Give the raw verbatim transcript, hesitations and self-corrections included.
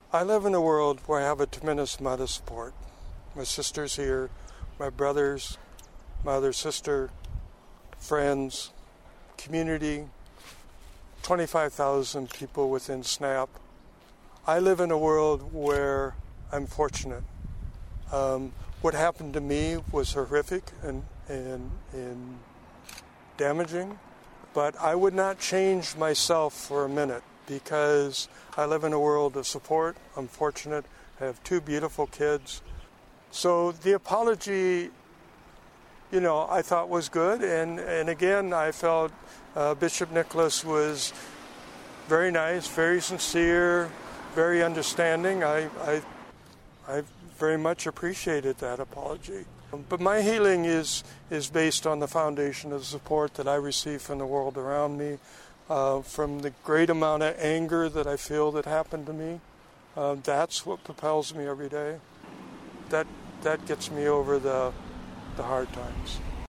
I live in a world where I have a tremendous amount of support. My sister's here, my brothers, my other sister, friends, community, twenty-five thousand people within SNAP. I live in a world where I'm fortunate. Um, what happened to me was horrific and, and, and damaging, but I would not change myself for a minute because I live in a world of support. I'm fortunate. I have two beautiful kids. So the apology, you know, I thought was good. And, and again, I felt uh, Bishop Nicholas was very nice, very sincere, very understanding. I, I, I very much appreciated that apology. But my healing is, is based on the foundation of support that I receive from the world around me, uh, from the great amount of anger that I feel that happened to me. Uh, that's what propels me every day. That, that gets me over the, the hard times.